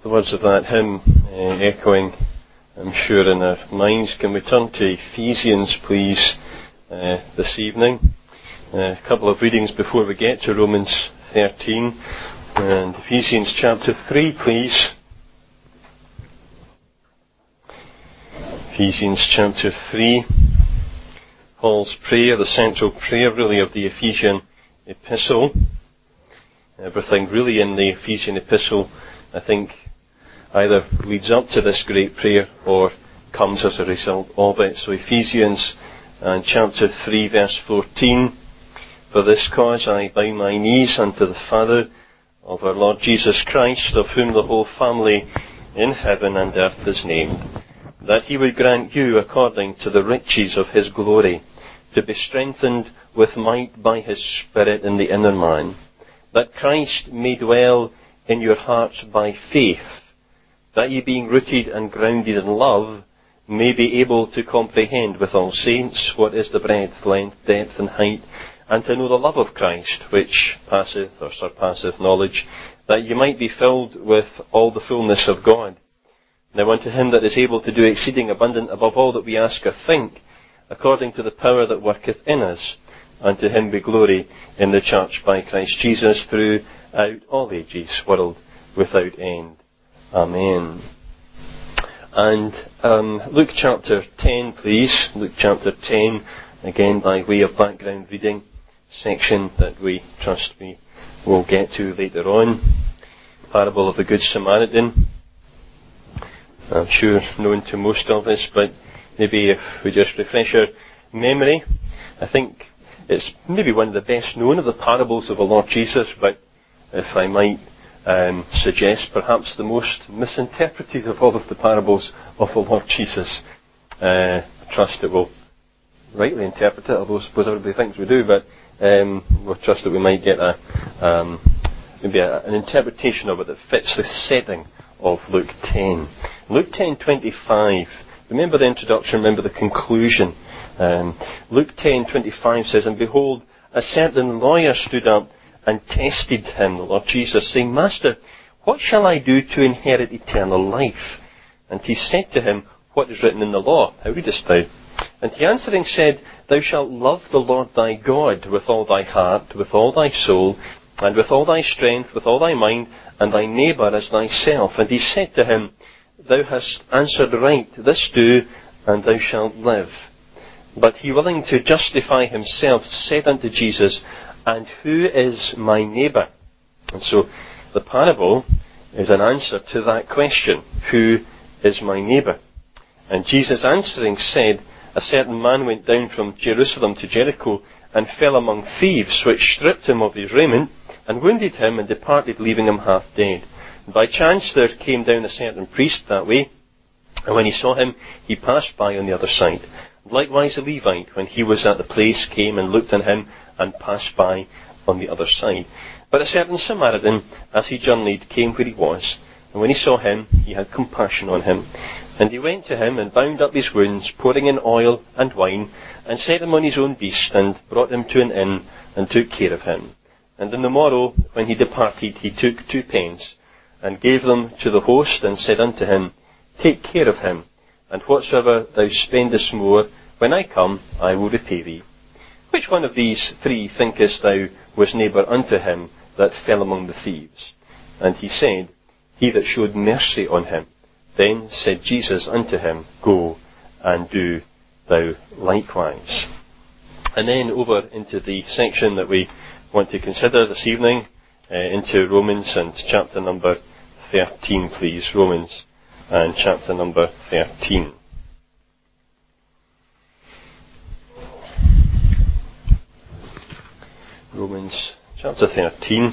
the words of that hymn echoing, I'm sure, in our minds. Can we turn to Ephesians, please, this evening? A couple of readings before we get to Romans 13. And Ephesians chapter 3, please. Ephesians chapter 3. Paul's prayer, the central prayer really of the Ephesian epistle. Everything really in the Ephesian epistle, I think, either leads up to this great prayer or comes as a result of it. So Ephesians chapter 3 verse 14. For this cause I bow my knees unto the Father of our Lord Jesus Christ, of whom the whole family in heaven and earth is named, that he would grant you, according to the riches of his glory, to be strengthened with might by his Spirit in the inner man, that Christ may dwell in your hearts by faith, that ye being rooted and grounded in love, may be able to comprehend with all saints what is the breadth, length, depth, and height, and to know the love of Christ, which passeth or surpasseth knowledge, that ye might be filled with all the fullness of God. Now unto him that is able to do exceeding abundant above all that we ask or think, according to the power that worketh in us, unto him be glory in the church by Christ Jesus throughout all ages, world without end. Amen. And Luke chapter 10, please. Luke chapter 10, again by way of background reading, section that we trust we will get to later on. Parable of the Good Samaritan. I'm sure known to most of us, but maybe if we just refresh our memory, I think it's maybe one of the best known of the parables of the Lord Jesus, but if I might suggest perhaps the most misinterpreted of all of the parables of the Lord Jesus. I trust that we'll rightly interpret it, although I suppose everybody thinks we do, but we'll trust that we might get maybe an interpretation of it that fits the setting of Luke 10. Luke 10:25. Remember the introduction, remember the conclusion. Luke 10:25 says, And behold, a certain lawyer stood up and tested him, the Lord Jesus, saying, Master, what shall I do to inherit eternal life? And he said to him, What is written in the law? How readest thou? And he answering said, Thou shalt love the Lord thy God with all thy heart, with all thy soul, and with all thy strength, with all thy mind, and thy neighbour as thyself. And he said to him, Thou hast answered right, this do, and thou shalt live. But he, willing to justify himself, said unto Jesus, And who is my neighbour? And so the parable is an answer to that question, Who is my neighbour? And Jesus answering said, A certain man went down from Jerusalem to Jericho, and fell among thieves, which stripped him of his raiment, and wounded him, and departed, leaving him half dead. And by chance there came down a certain priest that way, and when he saw him, he passed by on the other side. Likewise a Levite, when he was at the place, came and looked on him, and passed by on the other side. But a certain Samaritan, as he journeyed, came where he was, and when he saw him, he had compassion on him. And he went to him, and bound up his wounds, pouring in oil and wine, and set him on his own beast, and brought him to an inn, and took care of him. And in the morrow, when he departed, he took 2 pence, and gave them to the host, and said unto him, Take care of him, and whatsoever thou spendest more, when I come, I will repay thee. Which one of these 3 thinkest thou was neighbour unto him that fell among the thieves? And he said, He that showed mercy on him. Then said Jesus unto him, Go, and do thou likewise. And then over into the section that we want to consider this evening, into Romans and chapter number 13, please. Romans and chapter number 13. Romans chapter 13.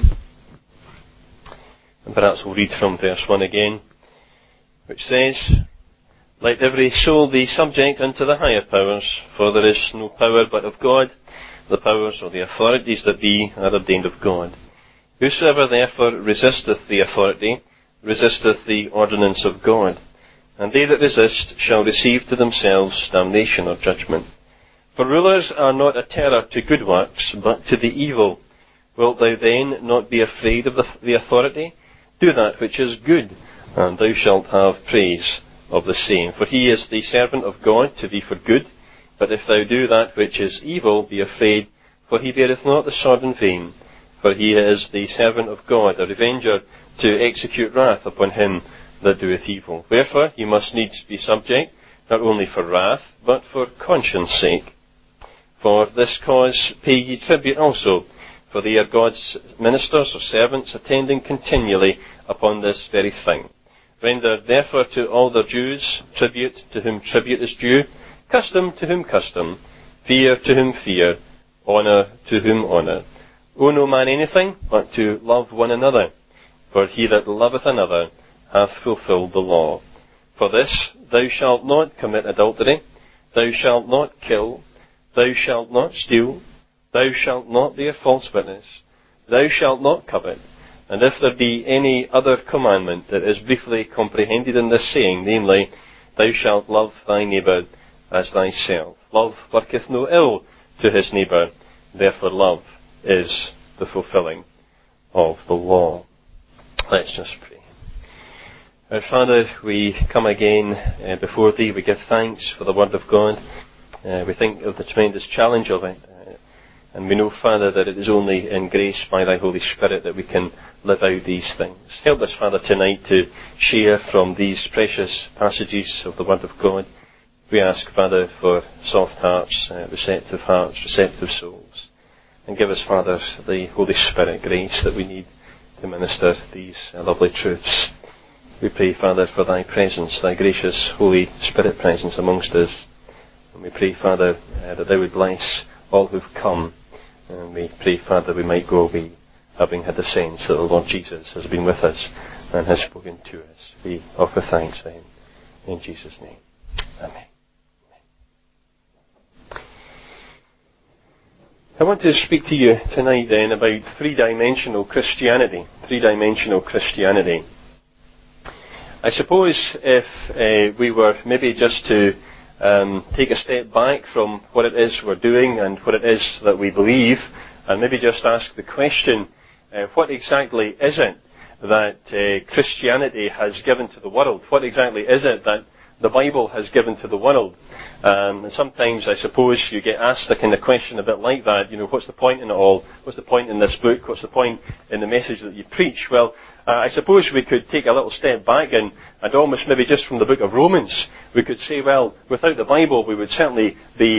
And perhaps we'll read from verse 1 again, which says, Let every soul be subject unto the higher powers, for there is no power but of God. The powers or the authorities that be are ordained of God. Whosoever therefore resisteth the authority, resisteth the ordinance of God. And they that resist shall receive to themselves damnation or judgment. For rulers are not a terror to good works, but to the evil. Wilt thou then not be afraid of the authority? Do that which is good, and thou shalt have praise of the same. For he is the servant of God to thee for good. But if thou do that which is evil, be afraid, for he beareth not the sword in vain. For he is the servant of God, a revenger, to execute wrath upon him that doeth evil. Wherefore ye must needs be subject, not only for wrath, but for conscience sake. For this cause pay ye tribute also, for they are God's ministers or servants, attending continually upon this very thing. Render therefore to all the Jews tribute to whom tribute is due, custom to whom custom, fear to whom fear, honour to whom honour. Owe no man anything but to love one another, for he that loveth another hath fulfilled the law. For this, thou shalt not commit adultery, thou shalt not kill, thou shalt not steal, thou shalt not bear false witness, thou shalt not covet. And if there be any other commandment that is briefly comprehended in this saying, namely, thou shalt love thy neighbour as thyself. Love worketh no ill to his neighbour, therefore love is the fulfilling of the law. Let's just pray. Our Father, we come again before Thee. We give thanks for the Word of God. We think of the tremendous challenge of it. And we know, Father, that it is only in grace by Thy Holy Spirit that we can live out these things. Help us, Father, tonight to share from these precious passages of the Word of God. We ask, Father, for soft hearts, receptive souls. And give us, Father, the Holy Spirit grace that we need to minister these lovely truths. We pray, Father, for Thy presence, Thy gracious Holy Spirit presence amongst us. And we pray, Father, that Thou would bless all who've come. And we pray, Father, we might go away having had the sense that the Lord Jesus has been with us and has spoken to us. We offer thanks to Him. In Jesus' name. Amen. I want to speak to you tonight then about three-dimensional Christianity. Three-dimensional Christianity. I suppose if we were maybe just to take a step back from what it is we're doing and what it is that we believe, and maybe just ask the question, what exactly is it that Christianity has given to the world? What exactly is it that the Bible has given to the world? And sometimes, I suppose, you get asked a kind of question a bit like that. You know, what's the point in it all? What's the point in this book? What's the point in the message that you preach? Well, I suppose we could take a little step back and almost maybe just from the book of Romans, we could say, well, without the Bible, we would certainly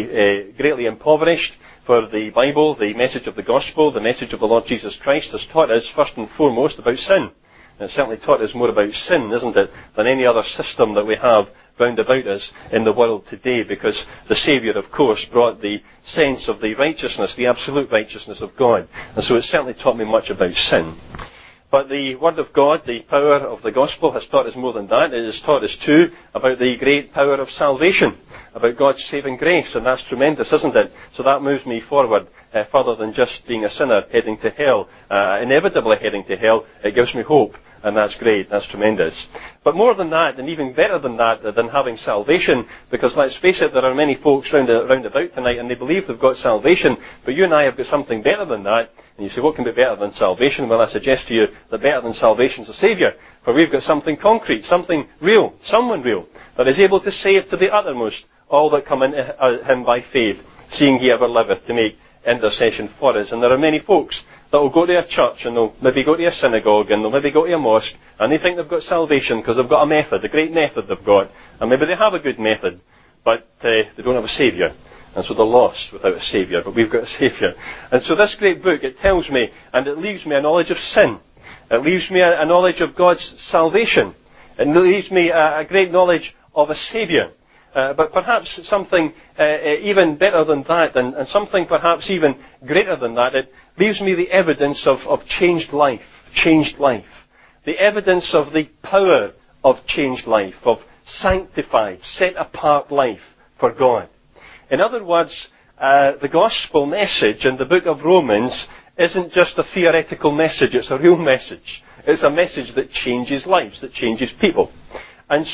be greatly impoverished. For the Bible, the message of the gospel, the message of the Lord Jesus Christ has taught us first and foremost about sin. And it's certainly taught us more about sin, isn't it, than any other system that we have round about us in the world today, because the Saviour, of course, brought the sense of the righteousness, the absolute righteousness of God. And so it's certainly taught me much about sin. But the Word of God, the power of the gospel, has taught us more than that. It has taught us too about the great power of salvation, about God's saving grace, and that's tremendous, isn't it? So that moves me forward further than just being a sinner heading to hell, inevitably heading to hell. It gives me hope, and that's great, that's tremendous. But more than that, and even better than that, than having salvation, because let's face it, there are many folks round about tonight, and they believe they've got salvation, but you and I have got something better than that. And you say, what can be better than salvation? Well, I suggest to you that better than salvation is a Saviour. For we've got something concrete, something real, someone real, that is able to save to the uttermost all that come in Him by faith, seeing He ever liveth to make intercession for us. And there are many folks that will go to a church, and they'll maybe go to a synagogue, and they'll maybe go to a mosque, and they think they've got salvation because they've got a method, a great method they've got. And maybe they have a good method, but they don't have a Saviour. And so they're lost without a Saviour, but we've got a Saviour. And so this great book, it tells me, and it leaves me a knowledge of sin. It leaves me a knowledge of God's salvation. It leaves me a great knowledge of a Saviour. But perhaps something even better than that, and something perhaps even greater than that, it leaves me the evidence of changed life. Changed life. The evidence of the power of changed life, of sanctified, set-apart life for God. In other words, the gospel message in the book of Romans isn't just a theoretical message, it's a real message. It's a message that changes lives, that changes people. And so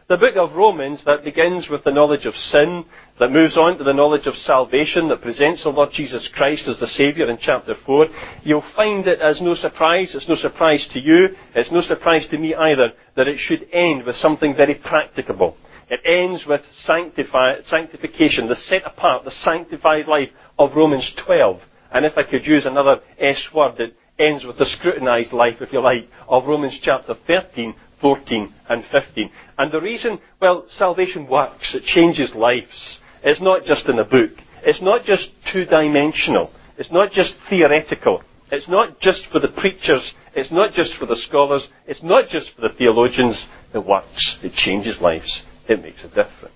the book of Romans that begins with the knowledge of sin, that moves on to the knowledge of salvation, that presents the Lord Jesus Christ as the Saviour in chapter 4, you'll find it as no surprise. It's no surprise to you. It's no surprise to me either that it should end with something very practicable. It ends with sanctification, the set apart, the sanctified life of Romans 12. And if I could use another S word, it ends with the scrutinized life, if you like, of Romans chapter 13, 14 and 15. And the reason, well, salvation works. It changes lives. It's not just in a book. It's not just two-dimensional. It's not just theoretical. It's not just for the preachers. It's not just for the scholars. It's not just for the theologians. It works. It changes lives. It makes a difference.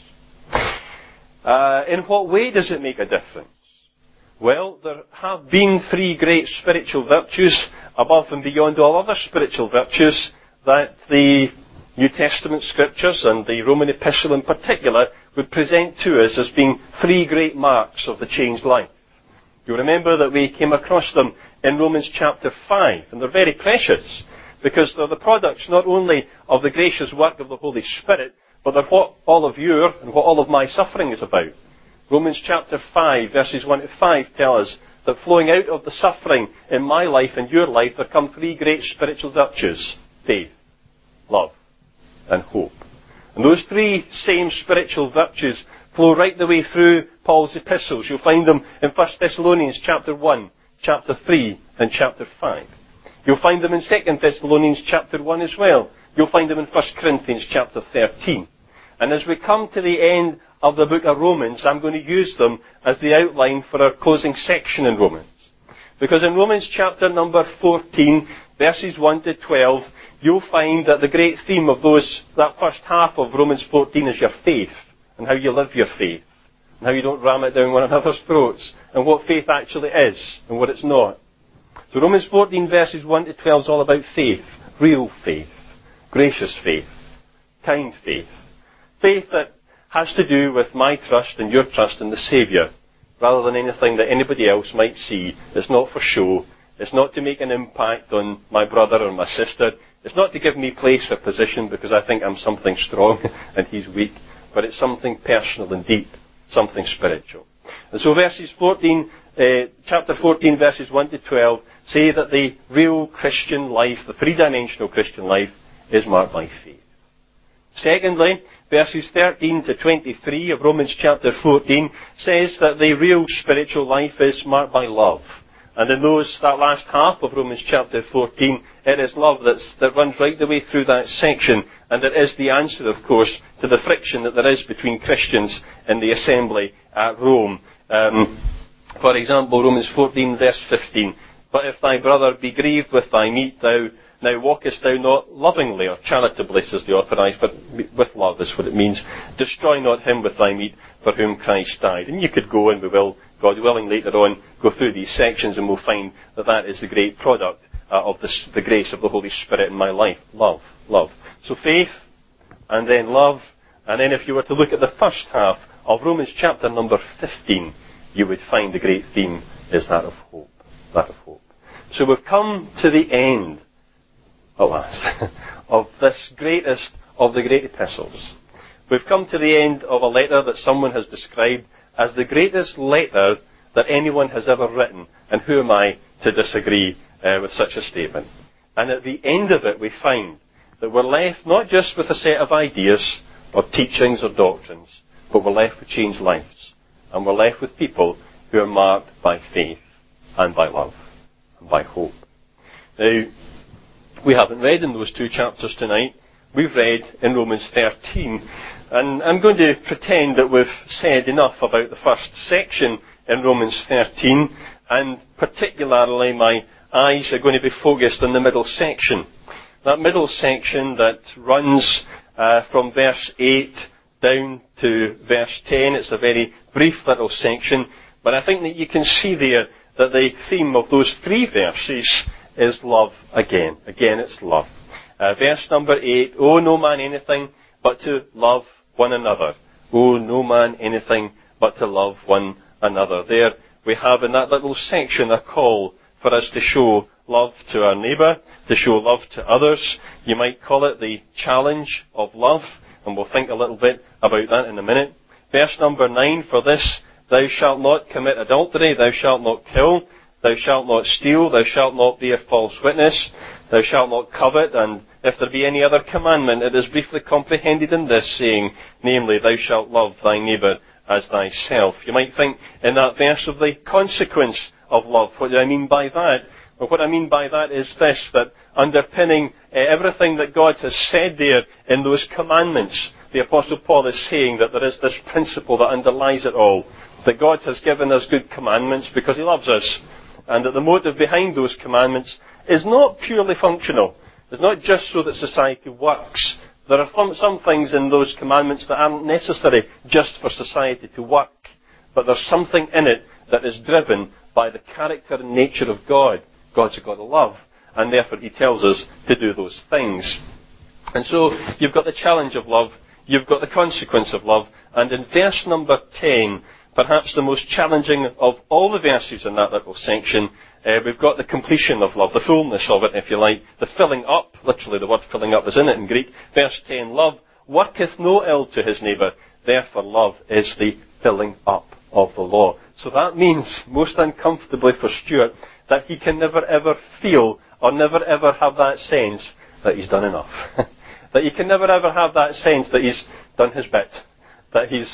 In what way does it make a difference? Well, there have been three great spiritual virtues above and beyond all other spiritual virtues that the New Testament scriptures and the Roman epistle in particular would present to us as being three great marks of the changed life. You remember that we came across them in Romans chapter 5, and they're very precious because they're the products not only of the gracious work of the Holy Spirit, but they're what all of your and what all of my suffering is about. Romans chapter 5, verses 1 to 5 tell us that flowing out of the suffering in my life and your life, there come three great spiritual virtues: faith, love, and hope. And those three same spiritual virtues flow right the way through Paul's epistles. You'll find them in 1 Thessalonians chapter 1, chapter 3, and chapter 5. You'll find them in 2 Thessalonians chapter 1 as well. You'll find them in 1 Corinthians chapter 13. And as we come to the end of the book of Romans, I'm going to use them as the outline for our closing section in Romans. Because in Romans chapter number 14, verses 1 to 12, you'll find that the great theme of that first half of Romans 14 is your faith, and how you live your faith, and how you don't ram it down one another's throats, and what faith actually is, and what it's not. So Romans 14 verses 1 to 12 is all about faith, real faith, gracious faith, kind faith. Faith that has to do with my trust and your trust in the Saviour, rather than anything that anybody else might see. It's not for show. It's not to make an impact on my brother or my sister. It's not to give me place or position because I think I'm something strong and he's weak. But it's something personal and deep, something spiritual. And so chapter 14 verses 1 to 12 say that the real Christian life, the three-dimensional Christian life, is marked by faith. Secondly, verses 13 to 23 of Romans chapter 14 says that the real spiritual life is marked by love. And in that last half of Romans chapter 14, it is love that runs right the way through that section. And it is the answer, of course, to the friction that there is between Christians in the assembly at Rome. For example, Romans 14 verse 15. But if thy brother be grieved with thy meat, now walkest thou not lovingly or charitably, says the authorized, but with love is what it means. Destroy not him with thy meat for whom Christ died. And you could go, and we will, God willing, later on, go through these sections, and we'll find that that is the great product of the grace of the Holy Spirit in my life. Love, love. So faith, and then love, and then if you were to look at the first half of Romans chapter number 15, you would find the great theme is that of hope. That of hope. So we've come to the end, at last, of this greatest of the great epistles. We've come to the end of a letter that someone has described as the greatest letter that anyone has ever written. And who am I to disagree with such a statement? And at the end of it, we find that we're left not just with a set of ideas or teachings or doctrines, but we're left with changed lives. And we're left with people who are marked by faith and by love and by hope. Now, we haven't read in those two chapters tonight. We've read in Romans 13. And I'm going to pretend that we've said enough about the first section in Romans 13. And particularly my eyes are going to be focused on the middle section. That middle section that runs from verse 8 down to verse 10. It's a very brief little section. But I think that you can see there that the theme of those three verses is love again. Again, it's love. Verse number 8, owe no man anything but to love one another. Owe no man anything but to love one another. There we have in that little section a call for us to show love to our neighbour, to show love to others. You might call it the challenge of love. and we'll think a little bit about that in a minute. Verse number 9, for this, thou shalt not commit adultery, thou shalt not kill, thou shalt not steal, thou shalt not bear false witness, thou shalt not covet, and if there be any other commandment, it is briefly comprehended in this saying, namely, thou shalt love thy neighbour as thyself. You might think in that verse of the consequence of love. What do I mean by that? Well, what I mean by that is this, that underpinning everything that God has said there in those commandments, the Apostle Paul is saying that there is this principle that underlies it all, that God has given us good commandments because He loves us, and that the motive behind those commandments is not purely functional. It's not just so that society works. There are some things in those commandments that aren't necessary just for society to work, but there's something in it that is driven by the character and nature of God. God's a God of love, and therefore He tells us to do those things. And so you've got the challenge of love, you've got the consequence of love, and in verse number 10, perhaps the most challenging of all the verses in that little section, we've got the completion of love, the fullness of it, if you like, the filling up, literally the word filling up is in it in Greek. Verse 10, love worketh no ill to his neighbour, therefore love is the filling up of the law. So that means, most uncomfortably for Stuart, that he can never ever feel or never ever have that sense that he's done enough. That he can never ever have that sense that he's done his bit. That he's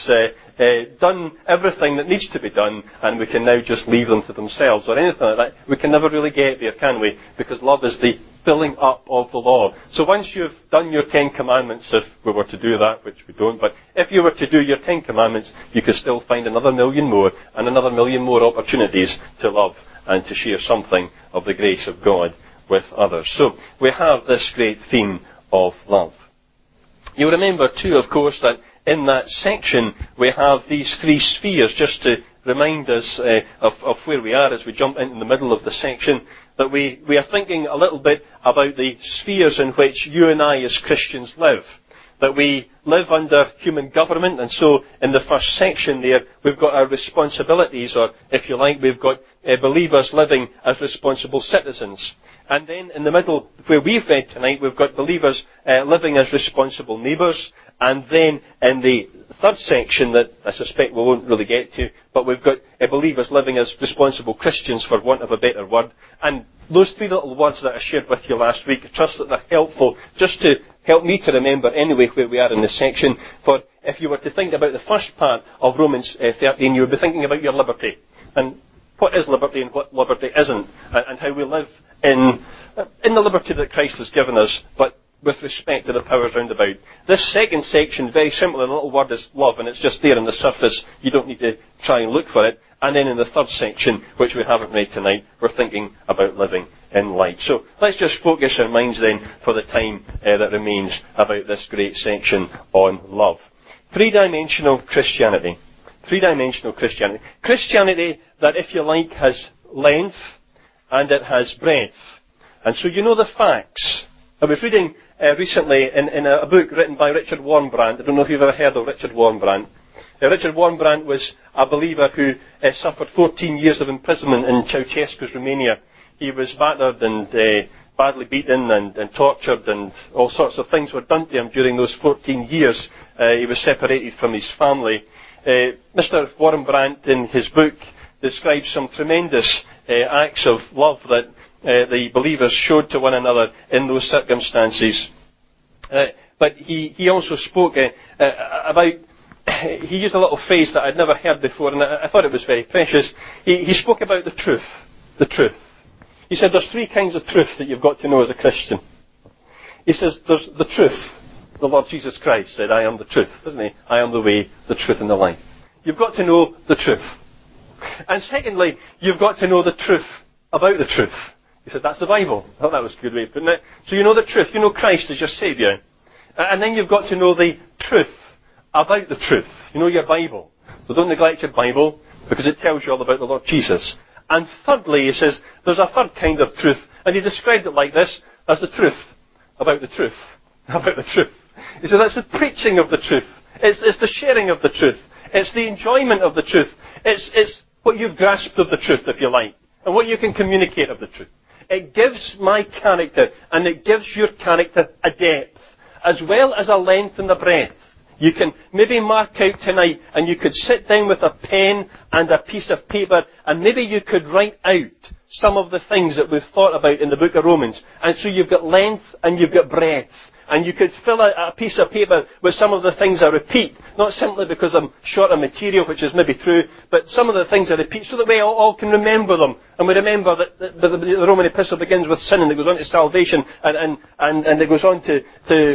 done everything that needs to be done, and we can now just leave them to themselves or anything like that. We can never really get there, can we? Because love is the filling up of the law. So once you've done your 10 commandments, if we were to do that, which we don't, but if you were to do your 10 commandments, you could still find another million more, and another million more opportunities to love and to share something of the grace of God with others. So we have this great theme of love. You'll remember too, of course, that in that section we have these 3 spheres, just to remind us of where we are as we jump into the middle of the section, that we are thinking a little bit about the spheres in which you and I as Christians live. That we live under human government, and so in the first section there we've got our responsibilities, or if you like, we've got believers living as responsible citizens. And then in the middle, where we've read tonight, we've got believers living as responsible neighbours. And then in the third section that I suspect we won't really get to, but we've got believers living as responsible Christians, for want of a better word. And those 3 little words that I shared with you last week, I trust that they're helpful just to help me to remember anyway where we are in this section. For if you were to think about the first part of Romans 13, you would be thinking about your liberty. And what is liberty and what liberty isn't, and how we live in the liberty that Christ has given us, but with respect to the powers round about. This second section, very simply, the little word is love, and it's just there on the surface. You don't need to try and look for it. And then in the third section, which we haven't read tonight, we're thinking about living in light. So let's just focus our minds then for the time that remains about this great section on love. 3-dimensional Christianity. 3-dimensional Christianity. Christianity that, if you like, has length and it has breadth. And so you know the facts. I was reading recently in a book written by Richard Wurmbrand. I don't know if you've ever heard of Richard Wurmbrand. Richard Wurmbrand was a believer who suffered 14 years of imprisonment in Ceausescu's Romania. He was battered and badly beaten and tortured, and all sorts of things were done to him during those 14 years. He was separated from his family. Mr. Wurmbrand, in his book, describes some tremendous acts of love that the believers showed to one another in those circumstances. But he also spoke about, he used a little phrase that I'd never heard before, and I thought it was very precious. He spoke about the truth. The truth. He said there's 3 kinds of truth that you've got to know as a Christian. He says there's the truth. The Lord Jesus Christ said, I am the truth, doesn't he? I am the way, the truth, and the life. You've got to know the truth. And secondly, you've got to know the truth about the truth. He said, that's the Bible. I thought that was a good way of putting it. So you know the truth. You know Christ as your Saviour. And then you've got to know the truth about the truth. You know your Bible. So don't neglect your Bible, because it tells you all about the Lord Jesus. And thirdly, he says, there's a third kind of truth. And he described it like this, as the truth about the truth. About the truth. He said, that's the preaching of the truth. It's the sharing of the truth. It's the enjoyment of the truth. It's what you've grasped of the truth, if you like, and what you can communicate of the truth. It gives my character, and it gives your character a depth, as well as a length and a breadth. You can maybe mark out tonight, and you could sit down with a pen and a piece of paper, and maybe you could write out some of the things that we've thought about in the book of Romans. And so you've got length and you've got breadth. And you could fill a piece of paper with some of the things I repeat, not simply because I'm short of material, which is maybe true, but some of the things I repeat so that we all can remember them. And we remember that the Roman epistle begins with sin, and it goes on to salvation, and it goes on to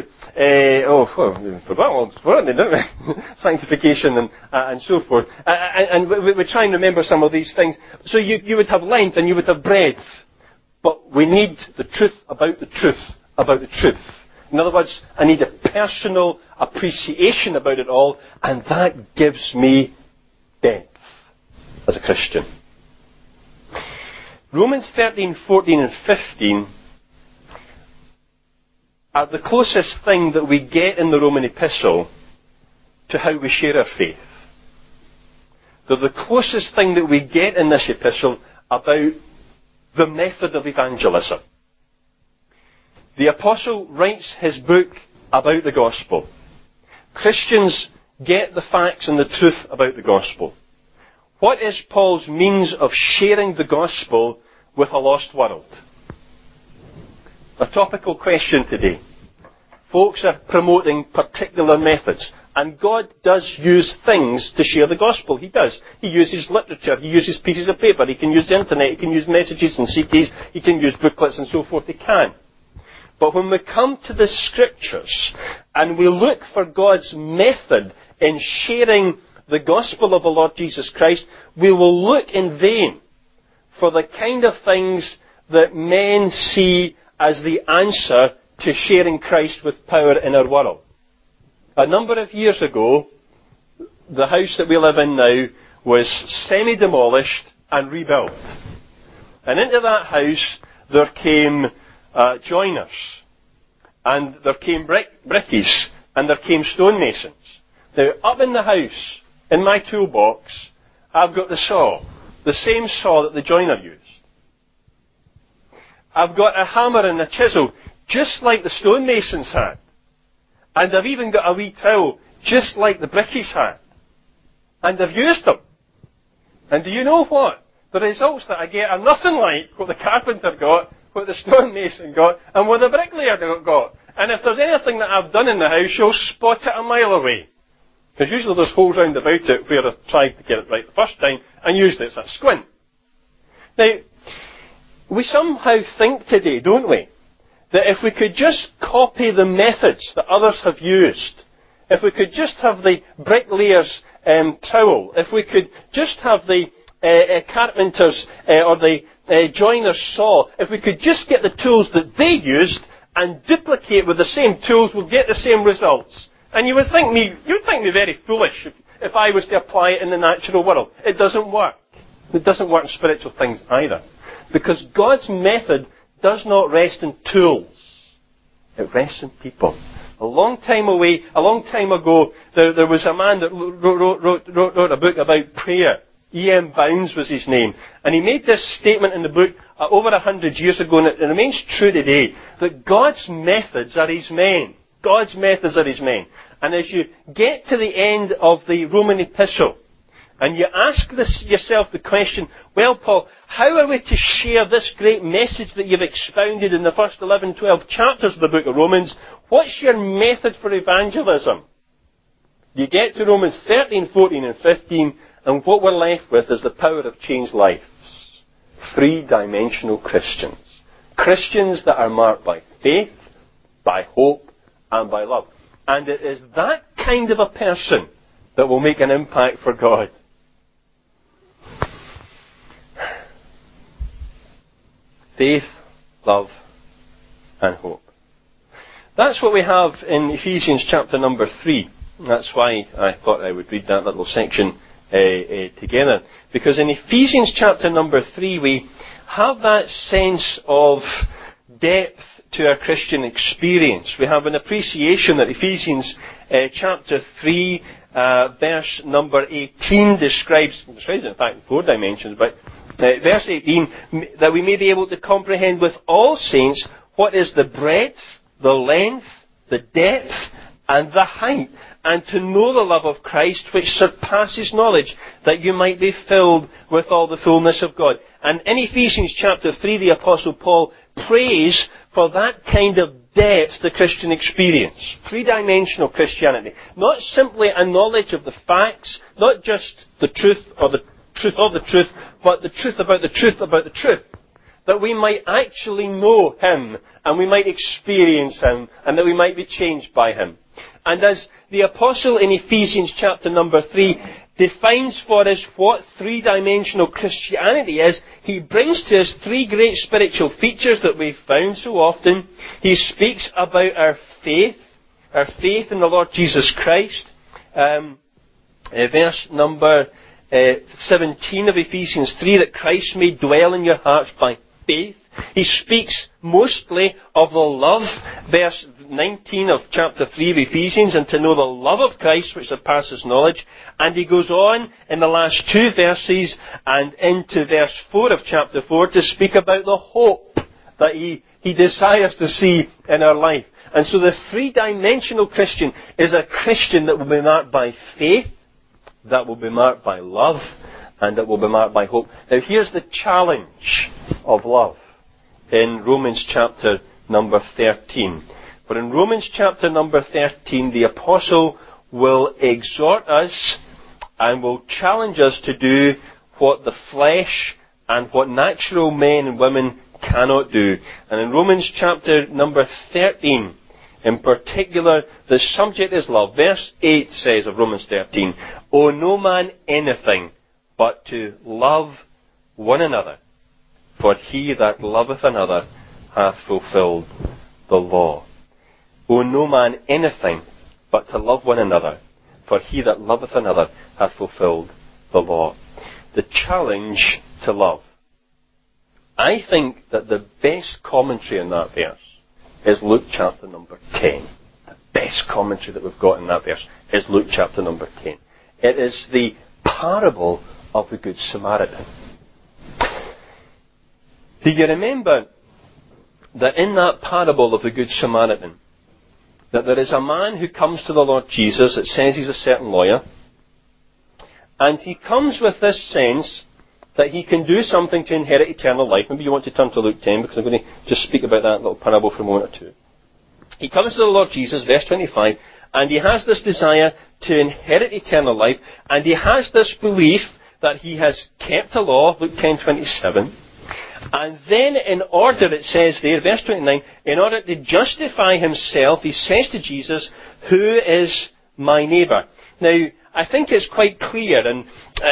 sanctification and so forth. And we try and remember some of these things. So you would have length and you would have breadth. But we need the truth about the truth about the truth. In other words, I need a personal appreciation about it all, and that gives me depth as a Christian. Romans 13, 14 and 15 are the closest thing that we get in the Roman epistle to how we share our faith. They're the closest thing that we get in this epistle about the method of evangelism. The apostle writes his book about the gospel. Christians get the facts and the truth about the gospel. What is Paul's means of sharing the gospel with a lost world? A topical question today. Folks are promoting particular methods. And God does use things to share the gospel. He does. He uses literature. He uses pieces of paper. He can use the internet. He can use messages and CDs. He can use booklets and so forth. He can. But when we come to the Scriptures and we look for God's method in sharing the gospel of the Lord Jesus Christ, we will look in vain for the kind of things that men see as the answer to sharing Christ with power in our world. A number of years ago, the house that we live in now was semi-demolished and rebuilt. And into that house there came joiners, and there came brickies, and there came stonemasons. Now, up in the house, in my toolbox, I've got the saw, the same saw that the joiner used. I've got a hammer and a chisel, just like the stonemasons had. And I've even got a wee trowel, just like the brickies had. And I've used them. And do you know what? The results that I get are nothing like what the carpenter got, what the stonemason got, and what the bricklayer got. And if there's anything that I've done in the house, you'll spot it a mile away. Because usually there's holes round about it where I've tried to get it right the first time, and usually it's a squint. Now, we somehow think today, don't we, that if we could just copy the methods that others have used, if we could just have the bricklayer's trowel, if we could just have the carpenter's or the joiner's saw, if we could just get the tools that they used and duplicate with the same tools, we'll get the same results. And you'd think me very foolish if I was to apply it in the natural world. It doesn't work. It doesn't work in spiritual things either. Because God's method does not rest in tools. It rests in people. A long time ago, there was a man that wrote a book about prayer. E.M. Bounds was his name. And he made this statement in the book over 100 years ago, and it remains true today, that God's methods are his men. God's methods are his men. And as you get to the end of the Roman epistle, and you ask yourself the question, well, Paul, how are we to share this great message that you've expounded in the first 11, 12 chapters of the book of Romans? What's your method for evangelism? You get to Romans 13, 14 and 15, and what we're left with is the power of changed lives. Three-dimensional Christians. Christians that are marked by faith, by hope, and by love. And it is that kind of a person that will make an impact for God. Faith, love, and hope. That's what we have in Ephesians chapter number 3. That's why I thought I would read that little section together. Because in Ephesians chapter number 3, we have that sense of depth to our Christian experience. We have an appreciation that Ephesians chapter 3, verse number 18 describes it in fact in 4 dimensions, but verse 18, that we may be able to comprehend with all saints what is the breadth, the length, the depth and the height, and to know the love of Christ which surpasses knowledge, that you might be filled with all the fullness of God. And in Ephesians chapter 3, the Apostle Paul prays for that kind of depth the Christian experience. Three-dimensional Christianity. Not simply a knowledge of the facts, not just the truth or the truth of the truth, but the truth about the truth about the truth. That we might actually know Him, and we might experience Him, and that we might be changed by Him. And as the Apostle in Ephesians chapter number 3 defines for us what three-dimensional Christianity is, he brings to us three great spiritual features that we've found so often. He speaks about our faith in the Lord Jesus Christ. Verse number 17 of Ephesians 3, that Christ may dwell in your hearts by faith. He speaks mostly of the love, verse 19 of chapter 3 of Ephesians, and to know the love of Christ which surpasses knowledge. And he goes on in the last two verses and into verse 4 of chapter 4 to speak about the hope that he desires to see in our life. And so the three-dimensional Christian is a Christian that will be marked by faith, that will be marked by love, and that will be marked by hope. Now here's the challenge of love in Romans chapter number 13. But in Romans chapter number 13, the Apostle will exhort us and will challenge us to do what the flesh and what natural men and women cannot do. And in Romans chapter number 13, in particular, the subject is love. Verse 8 says of Romans 13, "Owe no man anything but to love one another. For he that loveth another hath fulfilled the law." Owe no man anything but to love one another. For he that loveth another hath fulfilled the law. The challenge to love. I think that the best commentary on that verse is Luke chapter number 10. The best commentary that we've got in that verse is Luke chapter number 10. It is the parable of the Good Samaritan. Do you remember that in that parable of the Good Samaritan, that there is a man who comes to the Lord Jesus, it says he's a certain lawyer, and he comes with this sense that he can do something to inherit eternal life. Maybe you want to turn to Luke 10, because I'm going to just speak about that little parable for a moment or two. He comes to the Lord Jesus, verse 25, and he has this desire to inherit eternal life, and he has this belief that he has kept the law, Luke 10:27, and then in order, it says there, verse 29, in order to justify himself, he says to Jesus, "Who is my neighbour?" Now, I think it's quite clear, and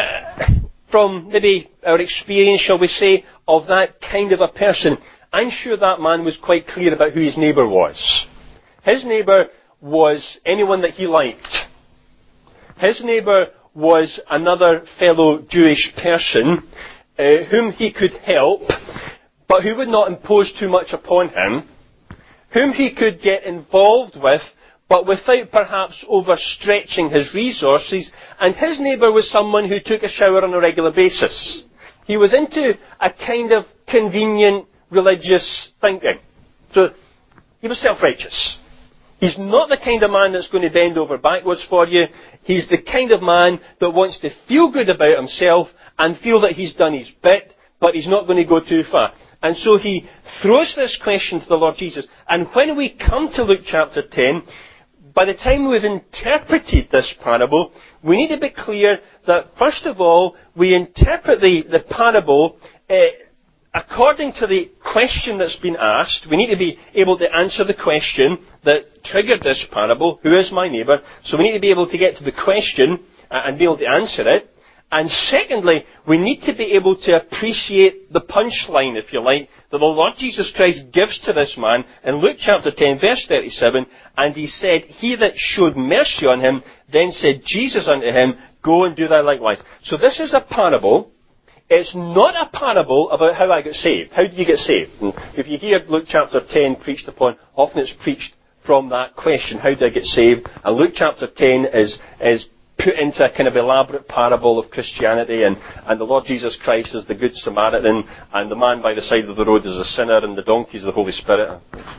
from maybe our experience, shall we say, of that kind of a person, I'm sure that man was quite clear about who his neighbour was. His neighbour was anyone that he liked. His neighbour was another fellow Jewish person whom he could help, but who would not impose too much upon him, whom he could get involved with, but without perhaps overstretching his resources. And his neighbour was someone who took a shower on a regular basis. He was into a kind of convenient religious thinking. So he was self-righteous. He's not the kind of man that's going to bend over backwards for you. He's the kind of man that wants to feel good about himself and feel that he's done his bit, but he's not going to go too far. And so he throws this question to the Lord Jesus. And when we come to Luke chapter 10, by the time we've interpreted this parable, we need to be clear that, first of all, we interpret the parable according to the question that's been asked. We need to be able to answer the question that triggered this parable, "Who is my neighbour?" So we need to be able to get to the question and be able to answer it. And secondly, we need to be able to appreciate the punchline, if you like, that the Lord Jesus Christ gives to this man in Luke chapter 10, verse 37, "And he said, He that showed mercy on him, then said Jesus unto him, Go and do thou likewise." So this is a parable. It's not a parable about how I get saved. How do you get saved? And if you hear Luke chapter 10 preached upon, often it's preached from that question, how do I get saved? And Luke chapter 10 is put into a kind of elaborate parable of Christianity, and the Lord Jesus Christ is the Good Samaritan, and the man by the side of the road is a sinner, and the donkey is the Holy Spirit.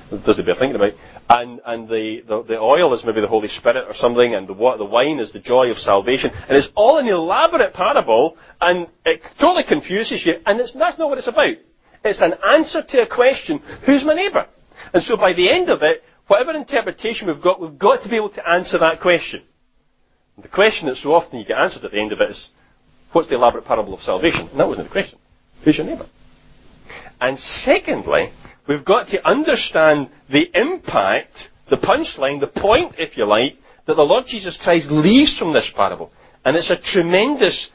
doesn't bear thinking about. And the oil is maybe the Holy Spirit or something, and the wine is the joy of salvation. And it's all an elaborate parable, and it totally confuses you, and that's not what it's about. It's an answer to a question, who's my neighbour? And so by the end of it, whatever interpretation we've got to be able to answer that question. And the question that so often you get answered at the end of it is, what's the elaborate parable of salvation? And that wasn't the question. Who's your neighbour? And secondly, we've got to understand the impact, the punchline, the point, if you like, that the Lord Jesus Christ leaves from this parable. And it's a tremendous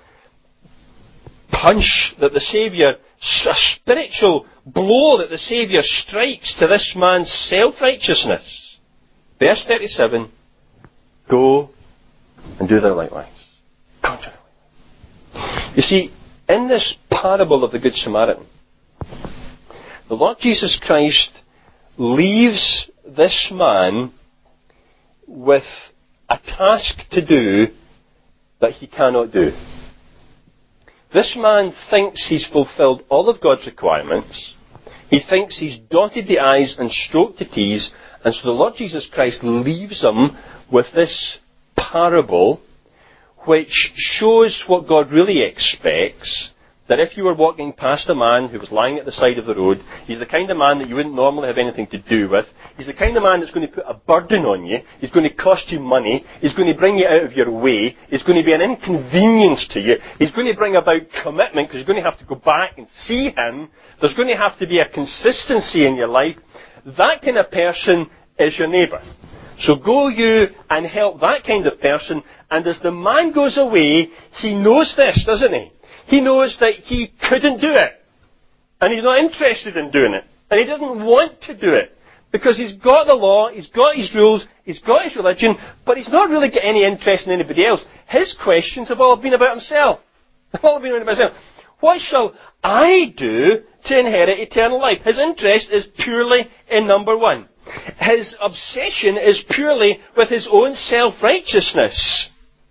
punch that the Saviour, a spiritual blow that the Saviour strikes to this man's self-righteousness. Verse 37, go and do thou likewise. Go and do thou likewise. You see, in this parable of the Good Samaritan, the Lord Jesus Christ leaves this man with a task to do that he cannot do. This man thinks he's fulfilled all of God's requirements. He thinks he's dotted the I's and stroked the T's, and so the Lord Jesus Christ leaves him with this parable which shows what God really expects. That if you were walking past a man who was lying at the side of the road, he's the kind of man that you wouldn't normally have anything to do with. He's the kind of man that's going to put a burden on you. He's going to cost you money. He's going to bring you out of your way. He's going to be an inconvenience to you. He's going to bring about commitment because you're going to have to go back and see him. There's going to have to be a consistency in your life. That kind of person is your neighbour. So go you and help that kind of person. And as the man goes away, he knows this, doesn't he? He knows that he couldn't do it. And he's not interested in doing it. And he doesn't want to do it. Because he's got the law, he's got his rules, he's got his religion, but he's not really got any interest in anybody else. His questions have all been about himself. They've all been about himself. What shall I do to inherit eternal life? His interest is purely in number one. His obsession is purely with his own self-righteousness.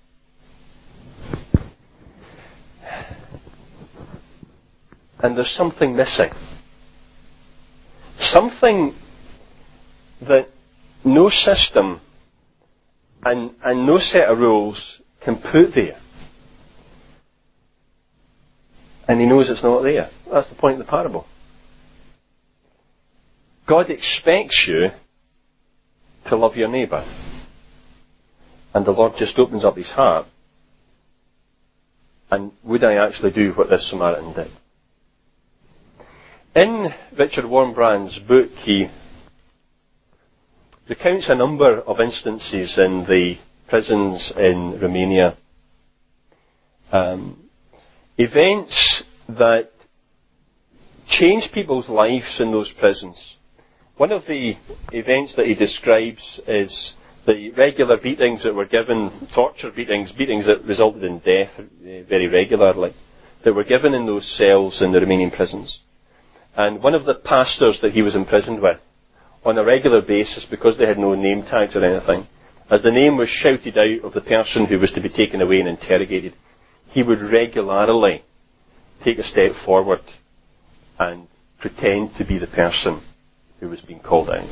And there's something missing. Something that no system and no set of rules can put there. And he knows it's not there. That's the point of the parable. God expects you to love your neighbour. And the Lord just opens up his heart. And would I actually do what this Samaritan did? In Richard Wurmbrand's book, he recounts a number of instances in the prisons in Romania. Events that changed people's lives in those prisons. One of the events that he describes is the regular beatings that were given, torture beatings, beatings that resulted in death very regularly, that were given in those cells in the Romanian prisons. And one of the pastors that he was imprisoned with, on a regular basis, because they had no name tags or anything, as the name was shouted out of the person who was to be taken away and interrogated, he would regularly take a step forward and pretend to be the person who was being called out.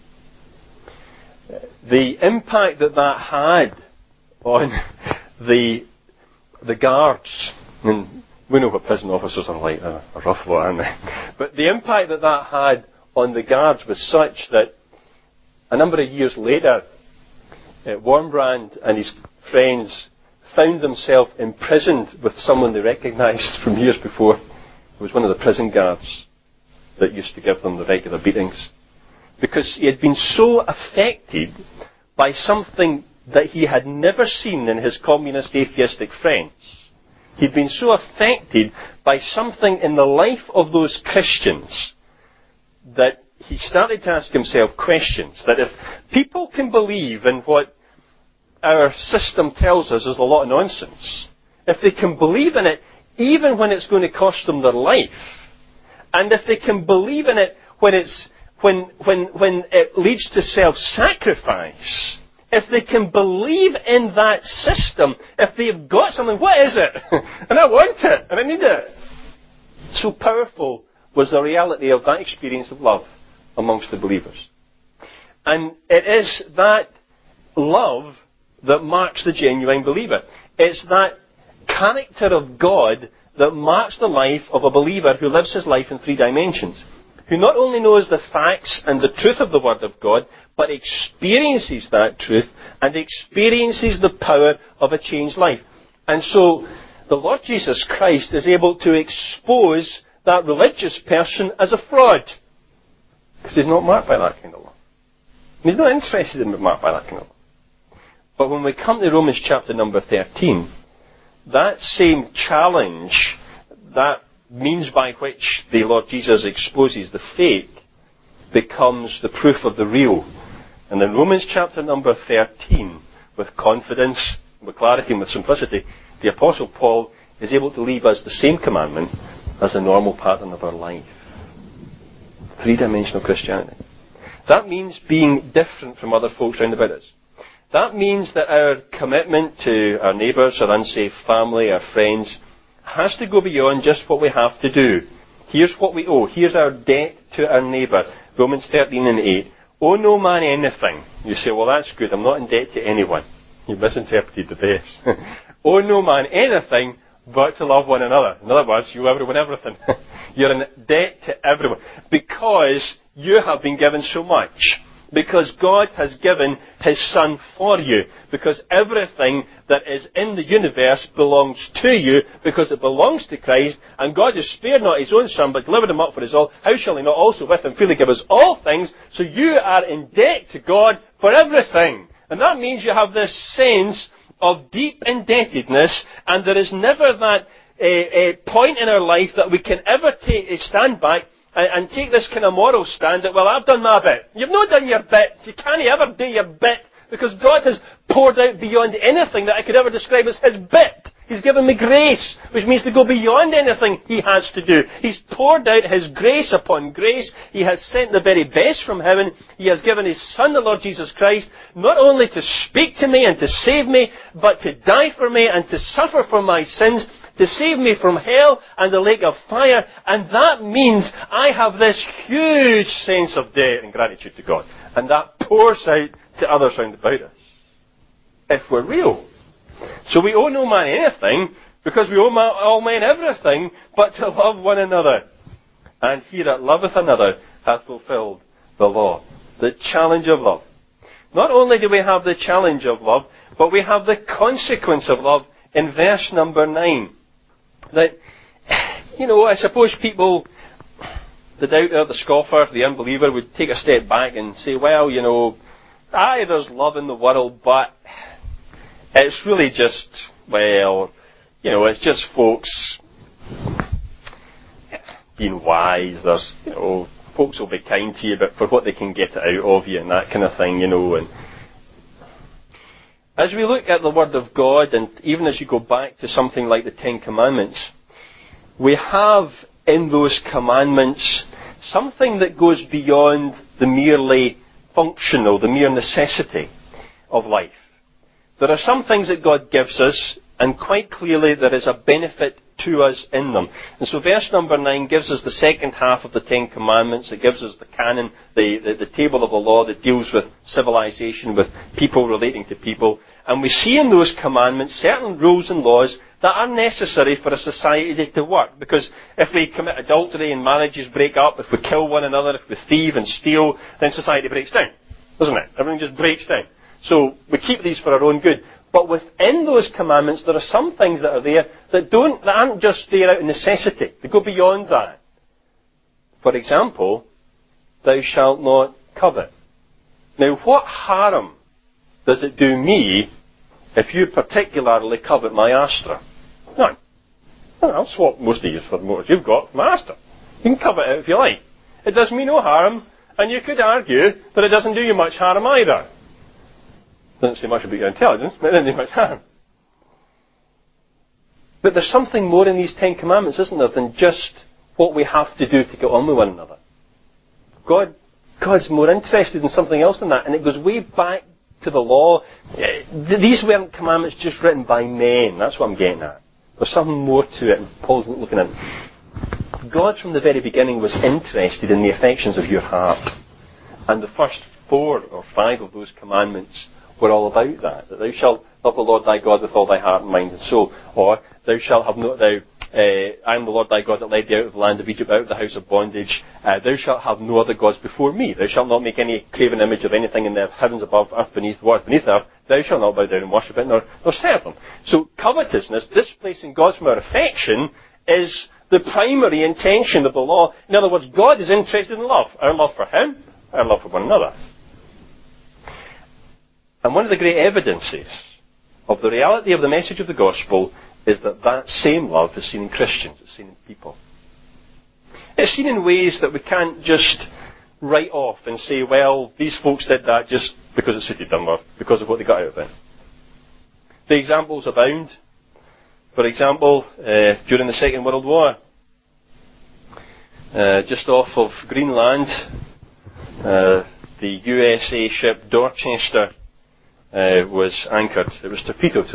The impact that had on the guards, and we know what prison officers are like, a rough lot, aren't they? But the impact that had on the guards was such that a number of years later, Wurmbrand and his friends found themselves imprisoned with someone they recognised from years before. It was one of the prison guards that used to give them the regular beatings. Because he had been so affected by something that he had never seen in his communist atheistic friends. He'd been so affected by something in the life of those Christians that he started to ask himself questions. That if people can believe in what our system tells us is a lot of nonsense, if they can believe in it even when it's going to cost them their life, and if they can believe in it when it leads to self-sacrifice, if they can believe in that system, if they've got something, what is it? And I want it, and I need it. So powerful was the reality of that experience of love amongst the believers. And it is that love that marks the genuine believer. It's that character of God that marks the life of a believer who lives his life in 3 dimensions. Who not only knows the facts and the truth of the Word of God, but experiences that truth and experiences the power of a changed life. And so, the Lord Jesus Christ is able to expose that religious person as a fraud. Because he's not marked by that kind of love. He's not interested in being marked by that kind of love. But when we come to Romans chapter number 13, that same challenge, that means by which the Lord Jesus exposes the fake, becomes the proof of the real. And in Romans chapter number 13, with confidence, with clarity and with simplicity, the Apostle Paul is able to leave us the same commandment as a normal pattern of our life. 3-dimensional Christianity. That means being different from other folks round about us. That means that our commitment to our neighbours, our unsafe family, our friends, has to go beyond just what we have to do. Here's what we owe. Here's our debt to our neighbour. Romans 13 and 8. Owe no man anything. You say, well, that's good. I'm not in debt to anyone. You've misinterpreted the verse. Owe no man anything but to love one another. In other words, you owe everyone everything. You're in debt to everyone. Because you have been given so much. Because God has given His Son for you. Because everything that is in the universe belongs to you. Because it belongs to Christ. And God has spared not His own Son, but delivered Him up for us all. How shall He not also with Him freely give us all things? So you are in debt to God for everything. And that means you have this sense of deep indebtedness. And there is never that point in our life that we can ever stand back and take this kind of moral stand that, well, I've done my bit. You've not done your bit. You can't ever do your bit because God has poured out beyond anything that I could ever describe as His bit. He's given me grace, which means to go beyond anything He has to do. He's poured out His grace upon grace. He has sent the very best from heaven. He has given His Son, the Lord Jesus Christ, not only to speak to me and to save me, but to die for me and to suffer for my sins, to save me from hell and the lake of fire. And that means I have this huge sense of debt and gratitude to God. And that pours out to others round about us. If we're real. So we owe no man anything, because we owe all men everything, but to love one another. And he that loveth another hath fulfilled the law. The challenge of love. Not only do we have the challenge of love, but we have the consequence of love in verse number 9. That, I suppose people, the doubter, the scoffer, the unbeliever, would take a step back and say, well, there's love in the world, but it's really just, it's just folks being wise. There's, folks will be kind to you, but for what they can get out of you and that kind of thing, And as we look at the Word of God, and even as you go back to something like the 10 Commandments, we have in those commandments something that goes beyond the merely functional, the mere necessity of life. There are some things that God gives us, and quite clearly there is a benefit to us in them. And so verse number 9 gives us the second half of the 10 Commandments. It gives us the canon, the table of the law that deals with civilization, with people relating to people. And we see in those commandments certain rules and laws that are necessary for a society to work. Because if we commit adultery and marriages break up, if we kill one another, if we thieve and steal, then society breaks down. Doesn't it? Everything just breaks down. So we keep these for our own good. But within those commandments, there are some things that are there that aren't just there out of necessity. They go beyond that. For example, thou shalt not covet. Now, what harm does it do me if you particularly covet my Astra? None. I'll swap most of you for the motors you've got for my Astra. You can covet it if you like. It does me no harm, and you could argue that it doesn't do you much harm either. Doesn't say much about your intelligence, but it doesn't do much harm. But there's something more in these 10 Commandments, isn't there, than just what we have to do to get on with one another. God's more interested in something else than that, and it goes way back to the law. These weren't commandments just written by men. That's what I'm getting at. There's something more to it, and Paul's looking at it. God from the very beginning was interested in the affections of your heart. And the first 4 or 5 of those commandments were all about that. That thou shalt love the Lord thy God with all thy heart and mind and soul. Or thou shalt have no, I am the Lord thy God that led thee out of the land of Egypt, out of the house of bondage. Thou shalt have no other gods before me. Thou shalt not make any graven image of anything in the heavens above, earth beneath, what beneath the earth. Thou shalt not bow down and worship it, nor serve them. So covetousness, displacing God from our affection, is the primary intention of the law. In other words, God is interested in love. Our love for Him, our love for one another. And one of the great evidences of the reality of the message of the gospel is that that same love is seen in Christians, it's seen in people. It's seen in ways that we can't just write off and say, well, these folks did that just because it suited them or because of what they got out of it. The examples abound. For example, during the Second World War, just off of Greenland, the USA ship Dorchester was anchored. It was torpedoed.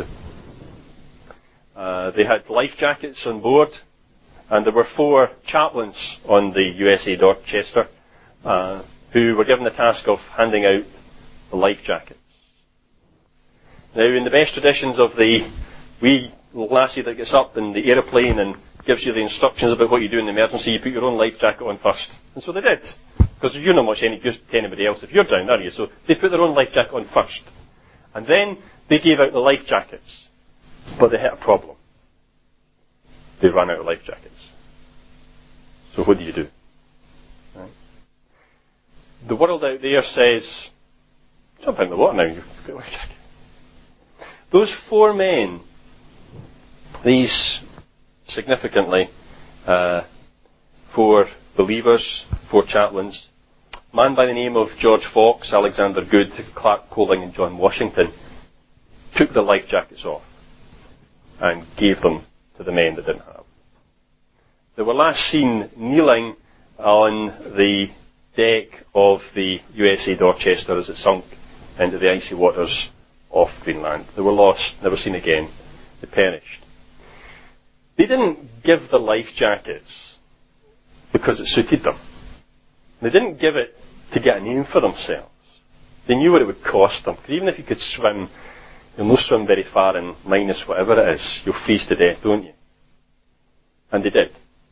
They had life jackets on board, and there were 4 chaplains on the USA Dorchester who were given the task of handing out the life jackets. Now, in the best traditions of the wee lassie that gets up in the aeroplane and gives you the instructions about what you do in the emergency, you put your own life jacket on first. And so they did. Because you're not much any use to anybody else if you're down, are you? So they put their own life jacket on first. And then they gave out the life jackets. But they hit a problem. They ran out of life jackets. So what do you do? Right? The world out there says, jump in the water now, you've got a life jacket. Those 4 men, these significantly 4 believers, 4 chaplains, a man by the name of George Fox, Alexander Good, Clark Colling and John Washington, took the life jackets off and gave them to the men that didn't have. They were last seen kneeling on the deck of the USA Dorchester as it sunk into the icy waters off Greenland. They were lost, never seen again. They perished. They didn't give the life jackets because it suited them. They didn't give it to get a name for themselves. They knew what it would cost them. Because even if you could swim, you'll not swim very far in minus whatever it is. You'll freeze to death, don't you? And they did.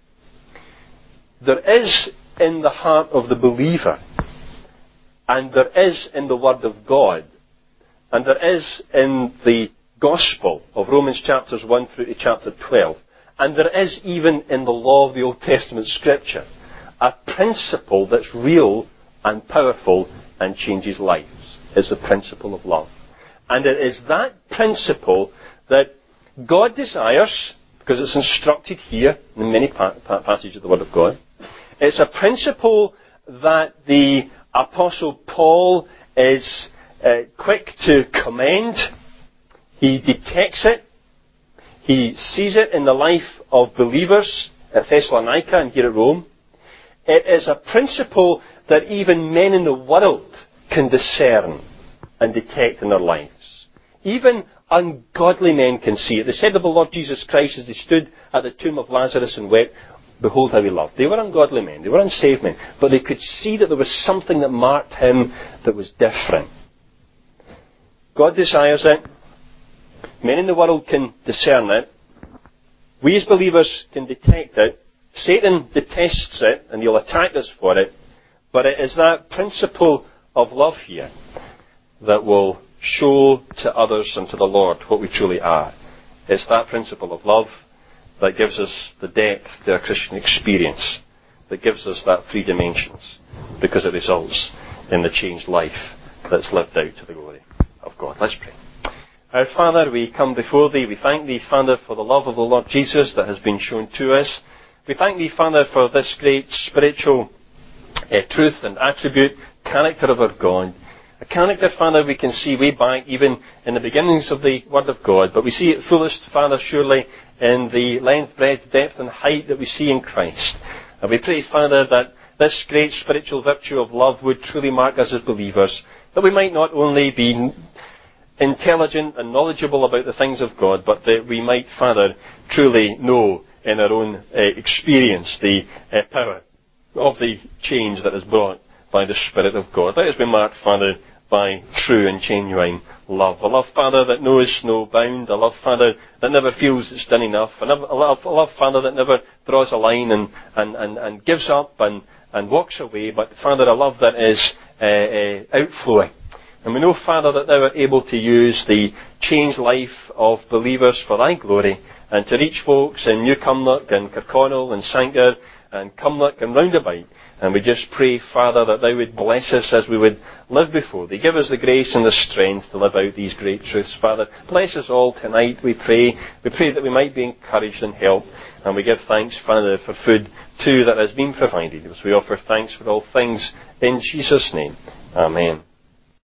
There is in the heart of the believer, and there is in the Word of God, and there is in the Gospel of Romans chapters 1 through to chapter 12, and there is even in the law of the Old Testament Scripture, a principle that's real and powerful and changes lives. It's the principle of love. And it is that principle that God desires, because it's instructed here in many passages of the Word of God. It's a principle that the Apostle Paul is quick to commend. He detects it. He sees it in the life of believers at Thessalonica and here at Rome. It is a principle that even men in the world can discern and detect in their lives. Even ungodly men can see it. They said of the Lord Jesus Christ as they stood at the tomb of Lazarus and wept, behold how he loved. They were ungodly men. They were unsaved men. But they could see that there was something that marked him that was different. God desires it. Men in the world can discern it. We as believers can detect it. Satan detests it and he'll attack us for it. But it is that principle of love here that will show to others and to the Lord what we truly are. It's that principle of love that gives us the depth to our Christian experience, that gives us that 3 dimensions, because it results in the changed life that's lived out to the glory of God. Let's pray. Our Father, we come before Thee. We thank Thee, Father, for the love of the Lord Jesus that has been shown to us. We thank Thee, Father, for this great spiritual truth and attribute, character of our God. A character, Father, we can see way back even in the beginnings of the Word of God. But we see it fullest, Father, surely in the length, breadth, depth and height that we see in Christ. And we pray, Father, that this great spiritual virtue of love would truly mark us as believers. That we might not only be intelligent and knowledgeable about the things of God, but that we might, Father, truly know in our own experience the power of the change that is brought by the Spirit of God. Let us be marked, Father, by true and genuine love. A love, Father, that knows no bound. A love, Father, that never feels it's done enough. A love, Father, that never draws a line and gives up and walks away. But, Father, a love that is outflowing. And we know, Father, that Thou art able to use the changed life of believers for Thy glory and to reach folks in New Cumnock and Kirkconnell and Sankar and Cumnock and roundabout. And we just pray, Father, that Thou would bless us as we would live before Thee. Give us the grace and the strength to live out these great truths, Father. Bless us all tonight, we pray. We pray that we might be encouraged and helped. And we give thanks, Father, for food too that has been provided. As we offer thanks for all things in Jesus' name. Amen.